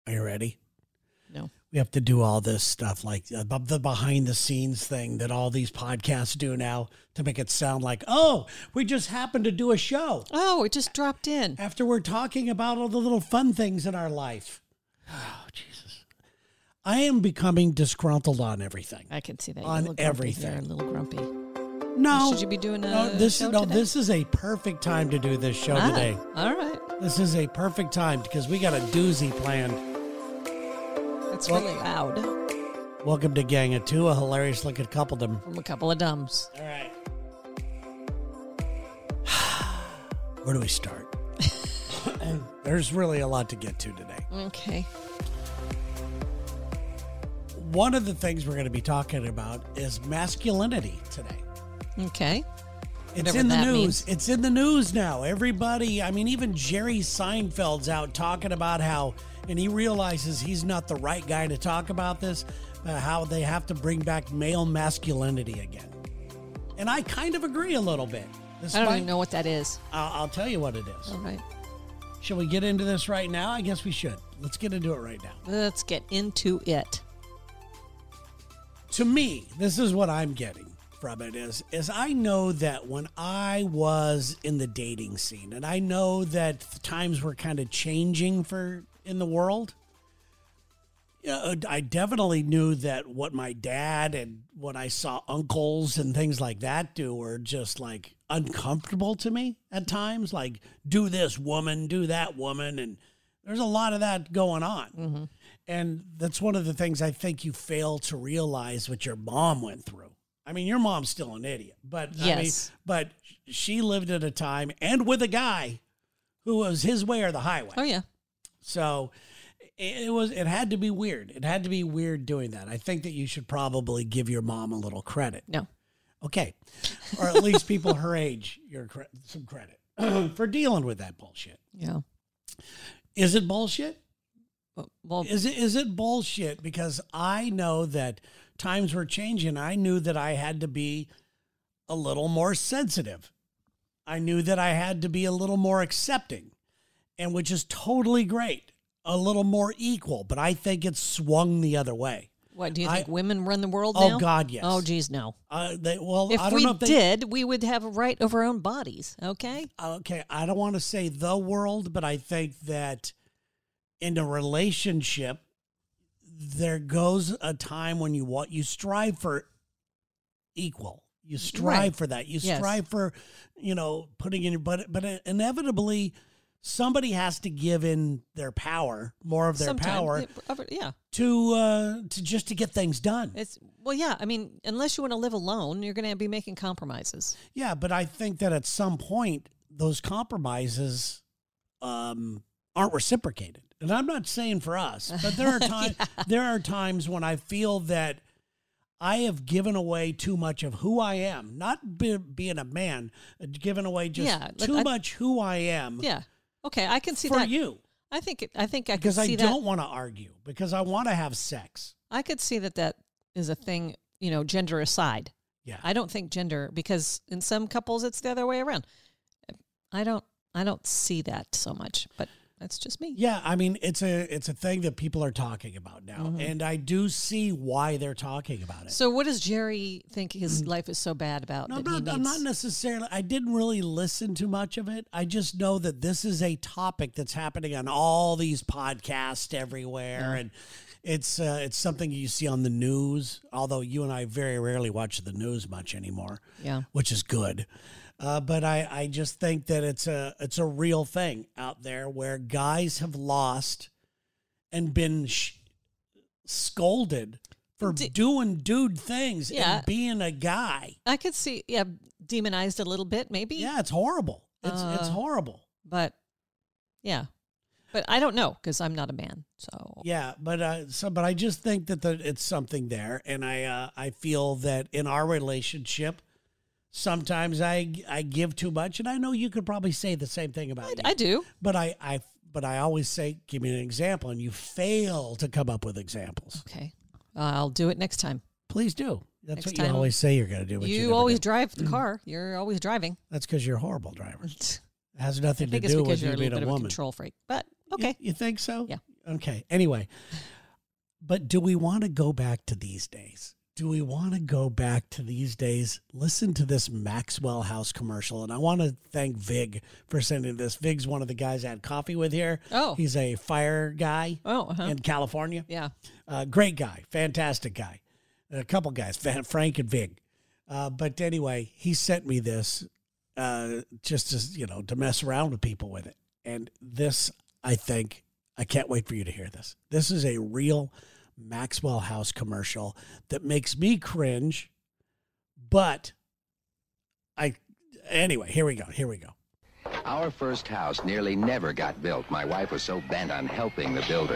Are you ready? No. We have to do all this stuff like the behind the scenes thing that all these podcasts do now to make it sound like, oh, we just happened to do a show. Oh, it just dropped in. After we're talking about all the little fun things in our life. Oh, Jesus. I am becoming disgruntled on everything. I can see that. On everything. You're a little grumpy. No. Should you be doing a show today? This is a perfect time to do this show today. All right. This is a perfect time because we got a doozy planned. That's really loud. Welcome to Gang of Two, a hilarious looking coupledom. From a couple of dumbs. All right. Where do we start? There's really a lot to get to today. Okay. One of the things we're going to be talking about is masculinity today. Okay. It's Whatever in the that news. means. It's in the news now. Everybody, I mean, even Jerry Seinfeld's out talking about how, and he realizes he's not the right guy to talk about this, how they have to bring back male masculinity again. And I kind of agree a little bit. I don't even know what that is. I'll tell you what it is. All right. Shall we get into this right now? I guess we should. Let's get into it right now. Let's get into it. To me, this is what I'm getting from it is I know that when I was in the dating scene, and I know that times were kind of changing in the world, I definitely knew that what my dad and what I saw uncles and things like that do were just like uncomfortable to me at times, like do this woman, do that woman. And there's a lot of that going on. Mm-hmm. And that's one of the things I think you fail to realize what your mom went through. I mean, your mom's still an idiot, but yes. But she lived at a time and with a guy who was his way or the highway. Oh yeah. So it had to be weird. It had to be weird doing that. I think that you should probably give your mom a little credit. No. Okay. Or at least people her age, some credit for dealing with that bullshit. Yeah. Is it bullshit? Well, Is it bullshit? Because I know that times were changing. I knew that I had to be a little more sensitive. I knew that I had to be a little more accepting, and which is totally great. A little more equal, but I think it's swung the other way. What, do you think women run the world now? Oh, God, yes. Oh, geez, no. If we did, we would have a right over our own bodies, okay? Okay, I don't want to say the world, but I think that in a relationship, there goes a time when you strive for equal. You strive for that. You strive for, putting in your, but inevitably somebody has to give in their power, more of their power, to just to get things done. I mean, unless you want to live alone, you're going to be making compromises. Yeah, but I think that at some point those compromises aren't reciprocated. And I'm not saying for us, but there are times there are times when I feel that I have given away too much of who I am, not being a man, given away just too much who I am. Yeah. Okay, I can see for that. you. I think I can because see that. I don't want to argue, because I want to have sex. I could see that is a thing, gender aside. Yeah. I don't think gender, because in some couples it's the other way around. I don't see that so much, but that's just me. Yeah, I mean, it's a thing that people are talking about now, mm-hmm. and I do see why they're talking about it. So what does Jerry think his life is so bad about? No, I'm not necessarily. I didn't really listen to much of it. I just know that this is a topic that's happening on all these podcasts everywhere, and it's something you see on the news. Although you and I very rarely watch the news much anymore, which is good. But I just think that it's a real thing out there where guys have lost and been scolded for doing dude things and being a guy. I could see, demonized a little bit, maybe. Yeah, it's horrible. It's horrible. But I don't know, because I'm not a man. So yeah, but I just think that it's something there, and I feel that in our relationship, sometimes I give too much, and I know you could probably say the same thing about me. I do. But I always say, give me an example, and you fail to come up with examples. Okay. I'll do it next time. Please do. That's next what time, you always say you're going to do. But you always drive the car. You're always driving. That's because you're a horrible driver. It has nothing to I think do it's because with you're you a being little a bit of a woman. control freak. But okay. You think so? Yeah. Okay. Anyway, but do we want to go back to these days? Do we want to go back to these days? Listen to this Maxwell House commercial. And I want to thank Vig for sending this. Vig's one of the guys I had coffee with here. Oh. He's a fire guy uh-huh. in California. Yeah. Great guy. Fantastic guy. A couple guys, Frank and Vig. But anyway, he sent me this just to mess around with people with it. And this, I think, I can't wait for you to hear this. This is a real Maxwell House commercial that makes me cringe, but anyway, here we go. Our first house nearly never got built. My wife was so bent on helping the builder.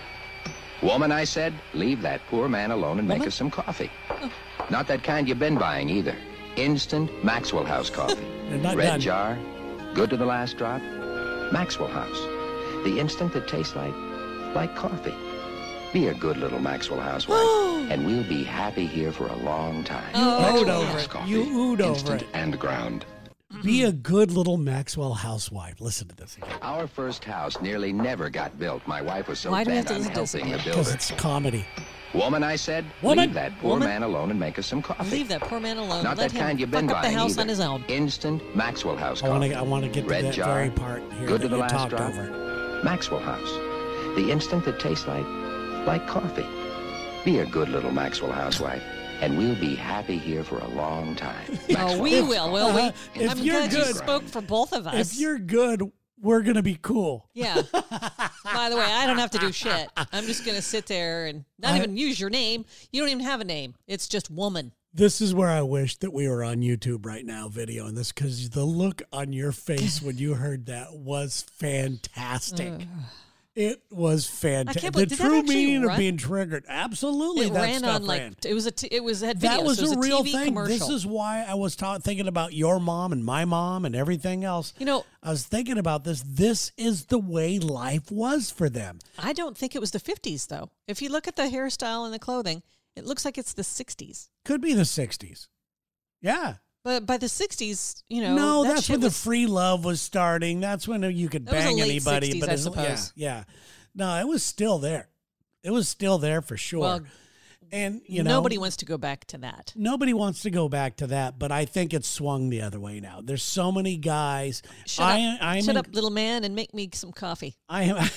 Woman, I said, leave that poor man alone and make us some coffee. Not that kind you've been buying either. Instant Maxwell House coffee. Not Red done. jar, good to the last drop. Maxwell House. The instant that tastes like coffee. Be a good little Maxwell housewife, and we'll be happy here for a long time. Oohed Maxwell over House it. coffee, You oohed over instant it. and ground. Be a good little Maxwell housewife. Listen to this again. Our first house nearly never got built. My wife was so Why do we bent have to on listen to this helping the again? Because builder. it's comedy. Woman, I said, Woman. leave that poor Woman. man alone and make us some coffee. Leave that poor man alone. Not Let that him kind you've fuck been up the buying house either. on his own. Instant Maxwell House I coffee. want to get to Red that jar, very part here good that to the you last talked drop. over. Maxwell House. The instant that tastes like coffee. Be a good little Maxwell housewife, and we'll be happy here for a long time. Oh, Maxwell we House. will, will we? If I'm you're glad you good- spoke for both of us. If you're good, we're going to be cool. Yeah. By the way, I don't have to do shit. I'm just going to sit there and not even use your name. You don't even have a name. It's just woman. This is where I wish that we were on YouTube right now videoing this, because the look on your face when you heard that was fantastic. It was fantastic. I can't The believe- did that true actually meaning of run? being triggered. Absolutely. It that ran stuff on like ran. it was had video. That was so it a real TV thing. commercial. This is why I was thinking about your mom and my mom and everything else. You know, I was thinking about this. This is the way life was for them. I don't think it was the 50s though. If you look at the hairstyle and the clothing, it looks like it's the 60s. Could be the 60s. Yeah. But by the 60s, you know, No, that that's shit when the was, free love was starting. That's when you could That was the bang late anybody. 60s, but I it's- suppose. Yeah. No, it was still there. It was still there for sure. Well, and you know, nobody wants to go back to that. Nobody wants to go back to that, but I think it's swung the other way now. There's so many guys. Shut up, little man, and make me some coffee. I am.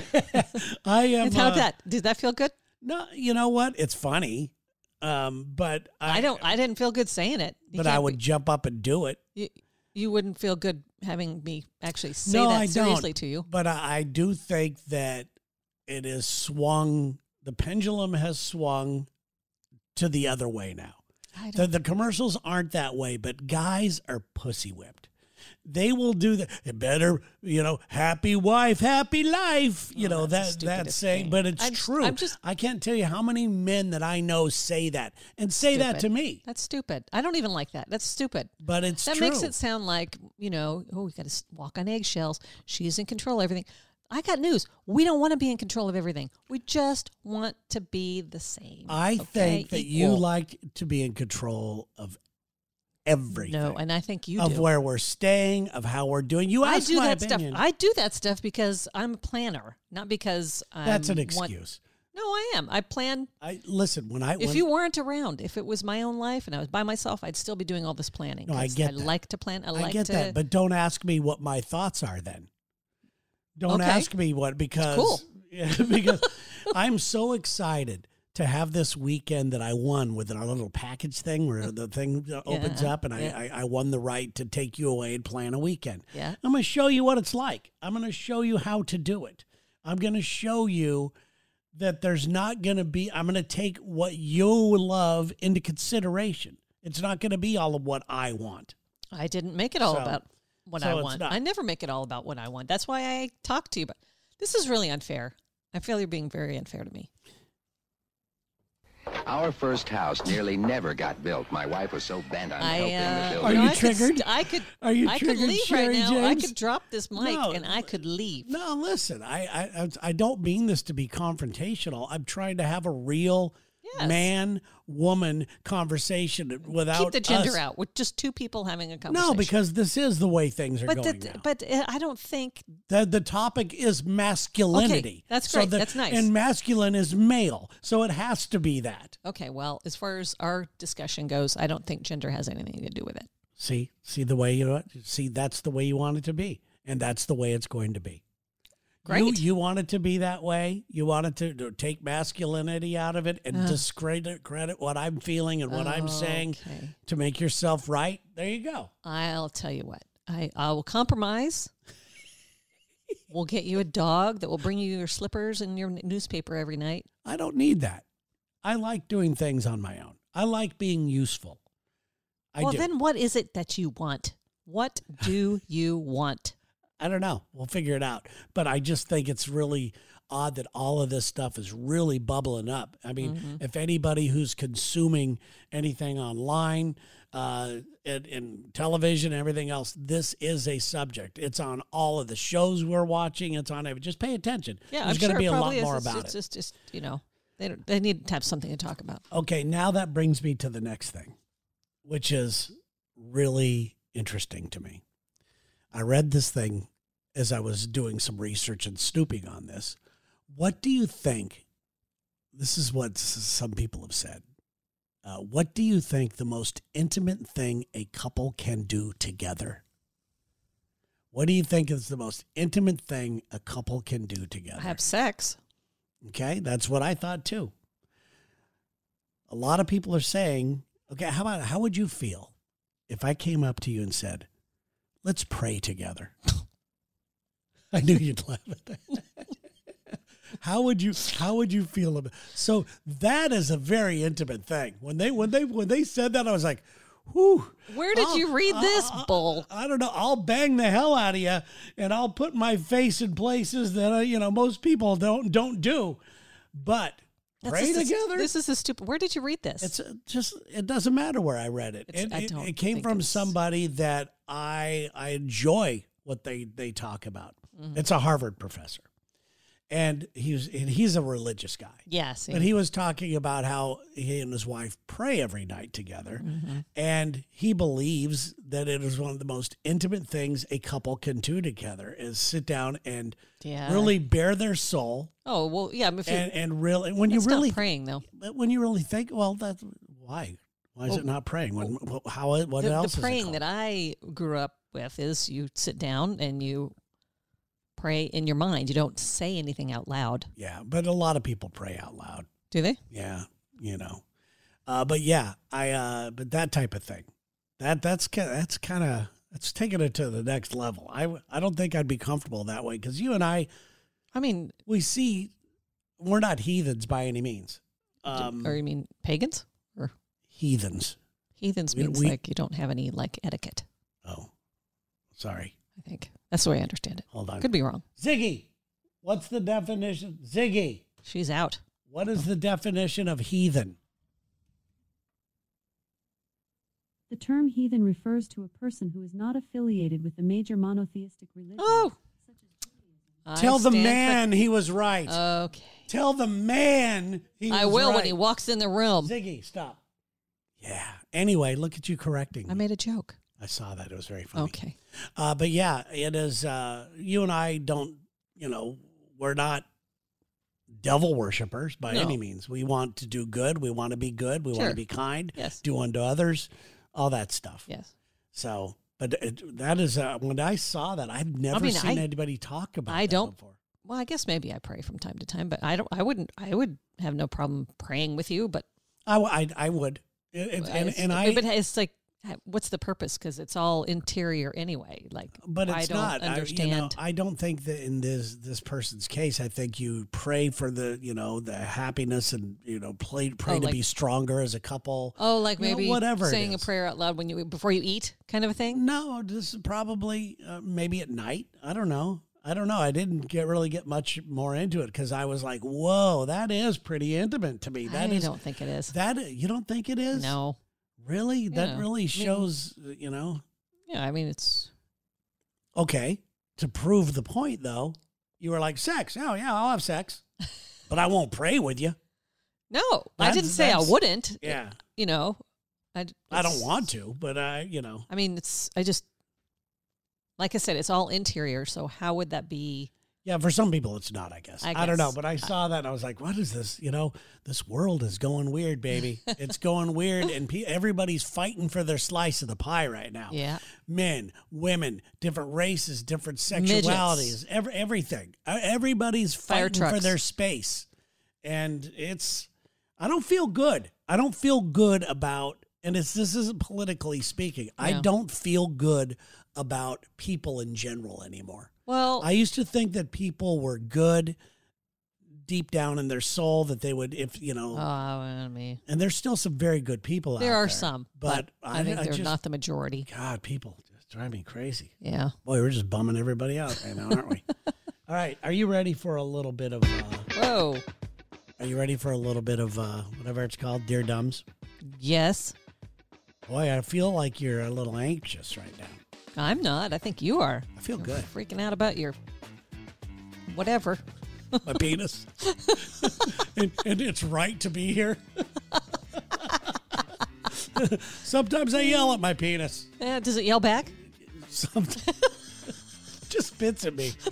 I am. How'd that? Did that feel good? No, you know what? It's funny, but I didn't feel good saying it. But I would jump up and do it. You wouldn't feel good having me actually say No, that I seriously don't. to you. But I do think that it is swung. The pendulum has swung to the other way now. The commercials aren't that way, but guys are pussy whipped. They will do that. Better, happy wife, happy life. That's the that stupidest saying, thing. but it's true. I can't tell you how many men that I know say that and say that to me. That's stupid. I don't even like that. That's stupid. But it's that true. makes it sound like, we got to walk on eggshells. She's in control of everything. I got news. We don't want to be in control of everything. We just want to be the same. I think that you like to be in control of everything. No, and I think you do. Of where we're staying, of how we're doing. You ask I do my that opinion. stuff. I do that stuff because I'm a planner, not because That's an excuse. No, I am. I plan. Listen. If you weren't around, if it was my own life and I was by myself, I'd still be doing all this planning. No, I get that. I like to plan. I get that, but don't ask me what my thoughts are then. Don't ask me what, because cool. because I'm so excited to have this weekend that I won with our little package thing where the thing opens up and I won the right to take you away and plan a weekend. Yeah. I'm going to show you what it's like. I'm going to show you how to do it. I'm going to show you that there's not going to be, I'm going to take what you love into consideration. It's not going to be all of what I want. I didn't make it all about what I it's want. not. I never make it all about what I want. That's why I talk to you. But this is really unfair. I feel you're being very unfair to me. Our first house nearly never got built. My wife was so bent on helping the builder. Are you triggered? I could triggered, leave Sherry right now. I James? could drop this mic No. and I could leave. No, listen, I don't mean this to be confrontational. I'm trying to have a real Yes. man-woman conversation without Keep the gender us. out with just two people having a conversation. No, because this is the way things are going now. But I don't think. The topic is masculinity. Okay, that's great. That's nice. And masculine is male, so it has to be that. Okay, well, as far as our discussion goes, I don't think gender has anything to do with it. See the way that's the way you want it to be, and that's the way it's going to be. Great. You want it to be that way. You want it to take masculinity out of it and discredit what I'm feeling and what I'm saying to make yourself right. There you go. I'll tell you what. I will compromise. We'll get you a dog that will bring you your slippers and your newspaper every night. I don't need that. I like doing things on my own. I like being useful. I do. Then what is it that you want? What do you want? I don't know. We'll figure it out. But I just think it's really odd that all of this stuff is really bubbling up. I mean, if anybody who's consuming anything online, in television, everything else, this is a subject. It's on all of the shows we're watching. It's on every. Just pay attention. Yeah, there's going to be a lot more about it. It's just they need to have something to talk about. Okay, now that brings me to the next thing, which is really interesting to me. I read this thing as I was doing some research and snooping on this. What do you think? This is what some people have said. What do you think the most intimate thing a couple can do together? What do you think is the most intimate thing a couple can do together? Have sex. Okay, that's what I thought too. A lot of people are saying, okay, how would you feel if I came up to you and said, let's pray together? I knew you'd laugh at that. How would you feel about? So that is a very intimate thing. When they said that, I was like, whew. Where did you read this bull? I don't know. I'll bang the hell out of you, and I'll put my face in places that most people don't do. But pray together. This is a stupid. Where did you read this? It's just it doesn't matter where I read it. It came from somebody that I enjoy what they talk about. Mm-hmm. It's a Harvard professor. And he's a religious guy. Yes. But he was talking about how he and his wife pray every night together. Mm-hmm. And he believes that it is one of the most intimate things a couple can do together is sit down and really bare their soul. Oh, well, yeah. And really, when you really not praying though. When you really think, well, that's why? Why is it not praying? What else? The praying that I grew up with is you sit down and you pray in your mind. You don't say anything out loud. Yeah, but a lot of people pray out loud. Do they? Yeah, but yeah, but that type of thing, that's taking it to the next level. I don't think I'd be comfortable that way because you and I mean, we're not heathens by any means. Or you mean pagans or heathens? Heathens means like you don't have any like etiquette. Oh, sorry. I think that's the way I understand it. Hold on. Could be wrong. Ziggy, what's the definition? Ziggy. She's out. What is the definition of heathen? The term heathen refers to a person who is not affiliated with a major monotheistic religion. Oh. Tell the man he was right. Okay. Tell the man he was right. I will when he walks in the room. Ziggy, stop. Yeah. Anyway, look at you correcting me. I made a joke. I saw that. It was very funny. Okay. But yeah, it is, you and I don't, we're not devil worshipers by any means. We want to do good. We want to be good. We want to be kind. Yes. Do unto others, all that stuff. Yes. So, but that is, when I saw that, I've never seen anybody talk about that before. Well, I guess maybe I pray from time to time, but I would have no problem praying with you, but I would. But it's like, what's the purpose? Because it's all interior anyway. But it's not. Understand. I don't think that in this person's case. I think you pray for the the happiness and pray to be stronger as a couple. Oh, like maybe whatever saying a prayer out loud before you eat, kind of a thing. No, this is probably maybe at night. I don't know. I didn't really get much more into it because I was like, whoa, that is pretty intimate to me. I don't think it is. You don't think it is? No. Really? That really shows, Yeah, I mean, it's... Okay. To prove the point, though, you were like, sex. Oh, yeah, I'll have sex. But I won't pray with you. No, I didn't say I wouldn't. Yeah. You know, I don't want to, but I mean, like I said, it's all interior. So how would that be? Yeah, for some people it's not, I guess. I don't know, but I saw that and I was like, what is this? This world is going weird, baby. It's going weird, and everybody's fighting for their slice of the pie right now. Yeah. Men, women, different races, different sexualities, everything. Everybody's fighting for their space. And I don't feel good. I don't feel good about, and this isn't politically speaking, yeah. I don't feel good about people in general anymore. Well, I used to think that people were good deep down in their soul, that they would, and there's still some very good people out there. There are some, but I think they're just, not the majority. God, people just drive me crazy. Yeah. Boy, we're just bumming everybody out right now, aren't we? All right. Are you ready for a little bit of... Whoa. Are you ready for a little bit of whatever it's called, Dear Dumbs? Yes. Boy, I feel like you're a little anxious right now. I'm not. I think you are. I feel good. Freaking out about your whatever. My penis. and it's right to be here. Sometimes I yell at my penis. Does it yell back? Sometimes. Just spits at me.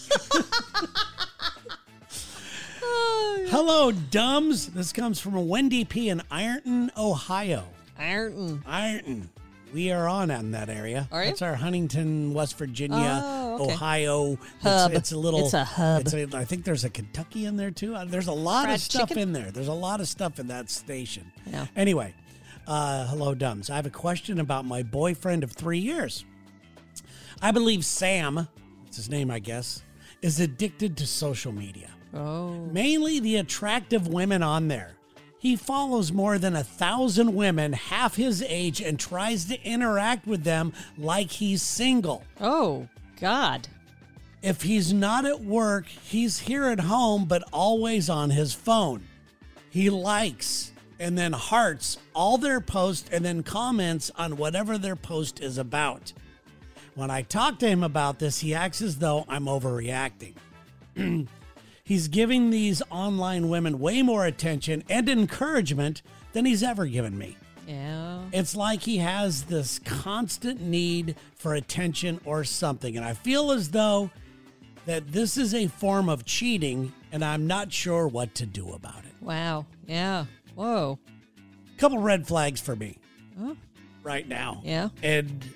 Hello, Dumbs. This comes from Wendy P. in Ironton, Ohio. Ironton. We are on that area. Are you? That's our Huntington, West Virginia, Ohio hub. It's a little. It's a hub. I think there's a Kentucky in there too. There's a lot Fried of stuff chicken? in there. There's a lot of stuff in that station. Yeah. Anyway, hello, Dumbs. I have a question about my boyfriend of 3 years. I believe Sam, that's his name, I guess, is addicted to social media. Oh. Mainly the attractive women on there. He follows more than 1,000 women half his age and tries to interact with them like he's single. Oh, God. If he's not at work, he's here at home, but always on his phone. He likes and then hearts all their posts and then comments on whatever their post is about. When I talk to him about this, he acts as though I'm overreacting. He's giving these online women way more attention and encouragement than he's ever given me. Yeah. It's like he has this constant need for attention or something. And I feel as though that this is a form of cheating, and I'm not sure what to do about it. Wow. Yeah. Whoa. Couple red flags for me Oh. right now. Yeah. And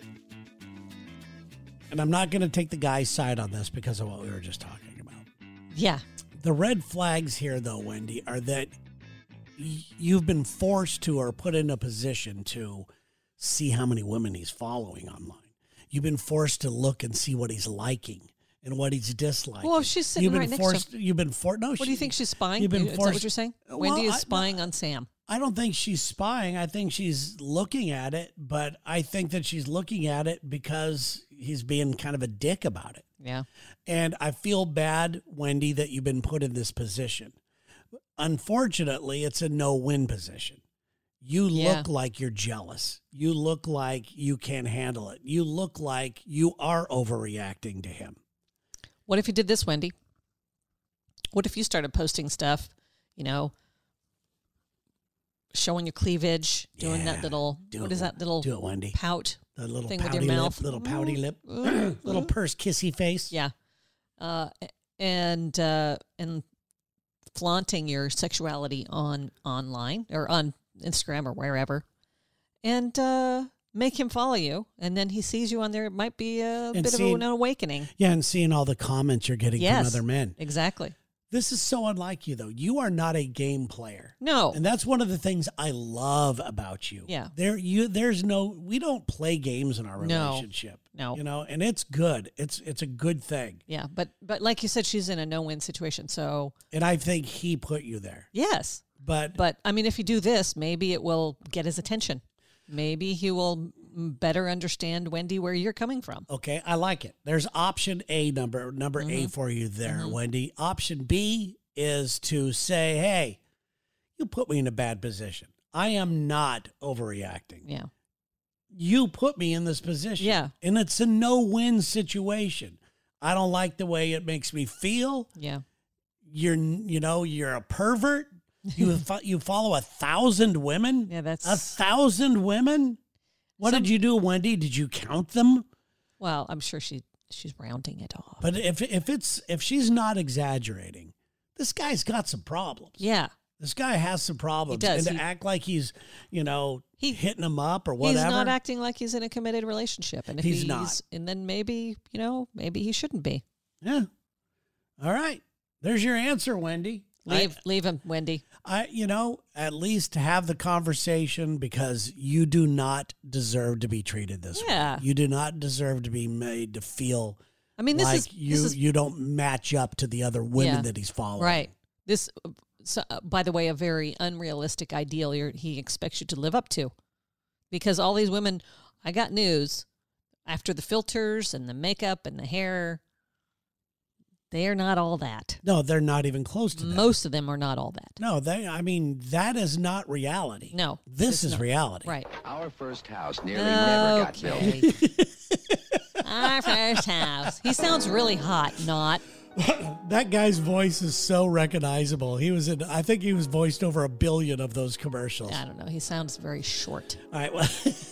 I'm not going to take the guy's side on this because of what we were just talking about. Yeah. The red flags here, though, Wendy, are that you've been forced to or put in a position to see how many women he's following online. You've been forced to look and see what he's liking and what he's disliking. Well, if she's sitting right next to him. You've been forced. No, What do you think she's spying? You've been Is forced. that what you're saying? Well, Wendy is spying on Sam. I don't think she's spying. I think she's looking at it, but I think that she's looking at it because he's being kind of a dick about it. Yeah. And I feel bad, Wendy, that you've been put in this position. Unfortunately, it's a no-win position. You look like you're jealous. You look like you can't handle it. You look like you are overreacting to him. What if you did this, Wendy? What if you started posting stuff, showing your cleavage, doing that little, what is that little do it, Wendy. pout The little thing pouty with your mouth? little pouty lip, little purse kissy face. Yeah. And flaunting your sexuality online or on Instagram or wherever, and make him follow you. And then he sees you on there. It might be a bit of an awakening. Yeah, and seeing all the comments you're getting from other men. Exactly. This is so unlike you, though. You are not a game player. No. And that's one of the things I love about you. Yeah. We don't play games in our relationship. No. And it's good. It's a good thing. Yeah. But like you said, she's in a no-win situation. So. And I think he put you there. Yes. But I mean, if you do this, maybe it will get his attention. Maybe he will better understand, Wendy, where you're coming from. Okay, I like it. There's option A, number A for you there, Wendy. Option B is to say, hey, you put me in a bad position. I am not overreacting. Yeah. You put me in this position. Yeah. And it's a no-win situation. I don't like the way it makes me feel. Yeah. You're a pervert. You follow 1,000 women? Yeah, that's 1,000 women? What did you do, Wendy? Did you count them? Well, I'm sure she's rounding it off. But if she's not exaggerating, this guy's got some problems. Yeah. This guy has some problems. He does. And to act like he's, hitting him up or whatever. He's not acting like he's in a committed relationship. And if he's not. And then maybe he shouldn't be. Yeah. All right. There's your answer, Wendy. Leave him, Wendy. At least have the conversation, because you do not deserve to be treated this way. You do not deserve to be made to feel you don't match up to the other women that he's following. Right. This, by the way, a very unrealistic ideal he expects you to live up to. Because all these women, I got news, after the filters and the makeup and the hair, they are not all that. No, they're not even close to that. Most of them are not all that. No, that is not reality. No. This is reality. Right. Our first house nearly never got built. Our first house. He sounds really hot, not. That guy's voice is so recognizable. I think he was voiced over 1 billion of those commercials. I don't know. He sounds very short. All right. Well,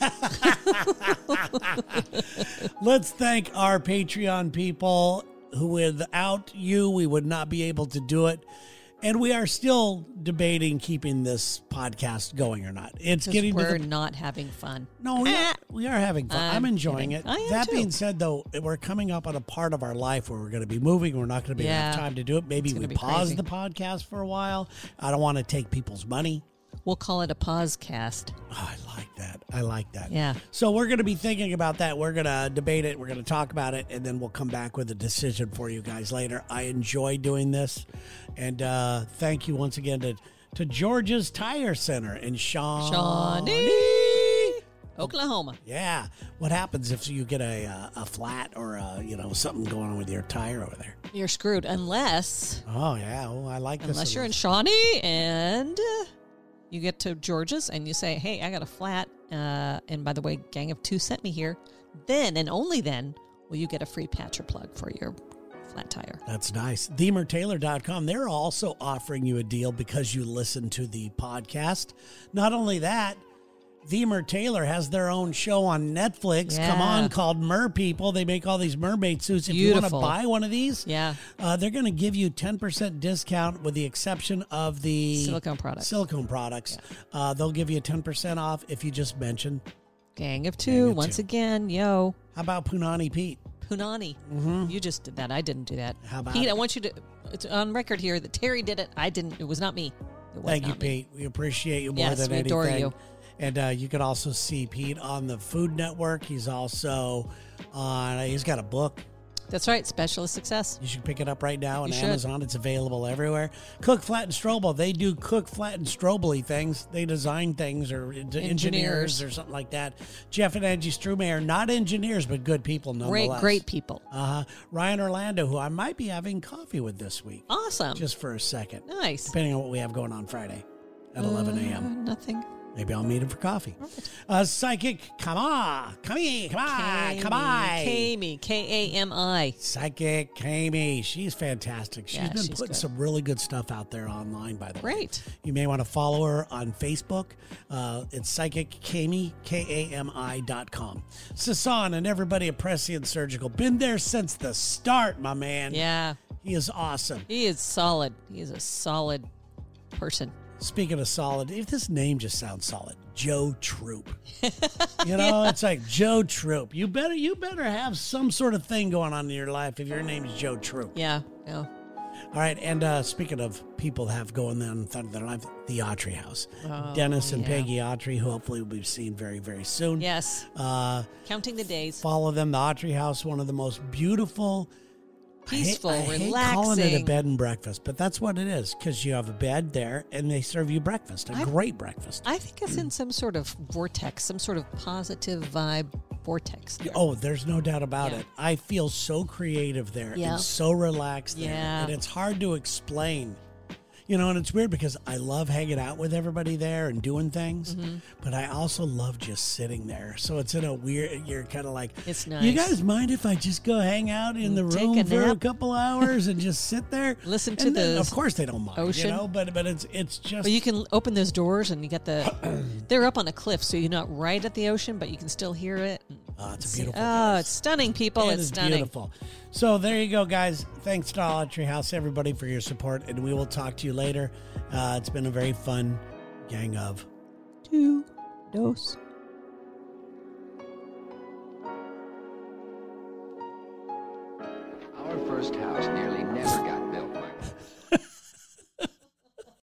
let's thank our Patreon people, who without you, we would not be able to do it. And we are still debating keeping this podcast going or not. We're not having fun. No, we are having fun. I'm enjoying it. I am that too. being said, though, we're coming up on a part of our life where we're going to be moving. We're not going to be enough time to do it. Maybe we pause the podcast for a while. I don't want to take people's money. We'll call it a pausecast. Oh, I like that. Yeah. So we're going to be thinking about that. We're going to debate it. We're going to talk about it, and then we'll come back with a decision for you guys later. I enjoy doing this, and thank you once again to George's Tire Center in Shawnee, Oklahoma. Yeah. What happens if you get a flat or something going on with your tire over there? You're screwed unless. Oh yeah. Oh, I like this. Unless you're in Shawnee and you get to George's and you say, "Hey, I got a flat, and by the way, Gang of Two sent me here." Then and only then will you get a free patch or plug for your flat tire. That's nice. ThemerTaylor.com. They're also offering you a deal because you listen to the podcast. Not only that, Themer Taylor has their own show on Netflix. Yeah. Come on, called Mer People. They make all these mermaid suits. If Beautiful. you want to buy one of these, they're going to give you 10% discount with the exception of the silicone products. Yeah. They'll give you 10% off if you just mention Gang of Two. Once again, yo. How about Punani Pete? Punani. Mm-hmm. You just did that. I didn't do that. How about Pete, I want you to, it's on record here that Terry did it. I didn't. It was not me. Thank you, Pete. We appreciate you more than anything. Yes, we adore you. And you can also see Pete on the Food Network. He's also on, he's got a book. That's right, Specialist Success. You should pick it up right now on Amazon. It's available everywhere. Cook, Flat, and Strobel. They do Cook, Flat, and Strobel-y things. They design things or engineers or something like that. Jeff and Angie Strume are not engineers, but good people nonetheless. Great people. Ryan Orlando, who I might be having coffee with this week. Awesome. Just for a second. Nice. Depending on what we have going on Friday at 11 a.m. Nothing. Maybe I'll meet him for coffee. Psychic, come on. Kami. K-A-M-I. Psychic Kami. She's fantastic. She's been putting some really good stuff out there online, by the way. Great. You may want to follow her on Facebook. It's Psychic Kami, KAMI.com. Sasan and everybody at Prescient Surgical. Been there since the start, my man. Yeah. He is awesome. He is solid. He is a solid person. Speaking of solid, if this name just sounds solid, Joe Troop. It's like Joe Troop. You better have some sort of thing going on in your life if your name is Joe Troop. Yeah. All right, and speaking of people that have going on in their life, the Autry House. Dennis and Peggy Autry, who hopefully will be seen very, very soon. Yes. Counting the days. Follow them. The Autry House, one of the most beautiful, peaceful, relaxing. I hate calling it a bed and breakfast, but that's what it is, because you have a bed there and they serve you breakfast, great breakfast. I think it's in some sort of vortex, some sort of positive vibe vortex there. Oh, there's no doubt about it. I feel so creative there and so relaxed there, and it's hard to explain. And it's weird because I love hanging out with everybody there and doing things, but I also love just sitting there. So it's in a weird, you're kind of like, It's nice. You guys mind if I just go hang out in the Take room a for a nap? couple hours and just sit there? Listen to And then, the of course they don't mind, ocean. but it's just. Well, you can open those doors and you got they're up on a cliff, so you're not right at the ocean, but you can still hear it. Oh, it's a beautiful Oh, place. it's stunning, people. It It's is stunning. beautiful. So there you go, guys. Thanks to Dollar Tree House, everybody, for your support, and we will talk to you later. It's been a very fun gang of 2 dos. Our first house near